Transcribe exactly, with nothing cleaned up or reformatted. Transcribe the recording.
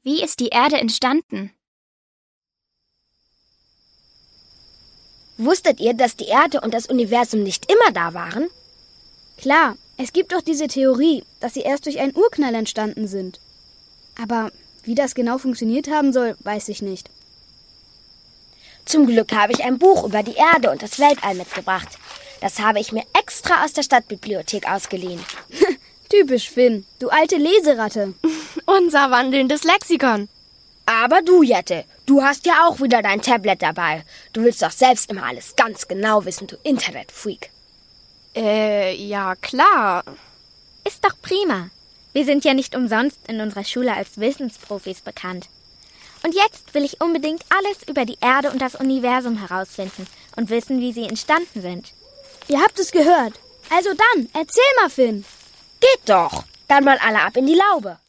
Wie ist die Erde entstanden? Wusstet ihr, dass die Erde und das Universum nicht immer da waren? Klar, es gibt doch diese Theorie, dass sie erst durch einen Urknall entstanden sind. Aber wie das genau funktioniert haben soll, weiß ich nicht. Zum Glück habe ich ein Buch über die Erde und das Weltall mitgebracht. Das habe ich mir extra aus der Stadtbibliothek ausgeliehen. Typisch Finn, du alte Leseratte. Unser wandelndes Lexikon. Aber du, Jette, du hast ja auch wieder dein Tablet dabei. Du willst doch selbst immer alles ganz genau wissen, du Internetfreak. Äh, ja, klar. Ist doch prima. Wir sind ja nicht umsonst in unserer Schule als Wissensprofis bekannt. Und jetzt will ich unbedingt alles über die Erde und das Universum herausfinden und wissen, wie sie entstanden sind. Ihr habt es gehört. Also dann, erzähl mal, Finn. Geht doch. Dann mal alle ab in die Laube.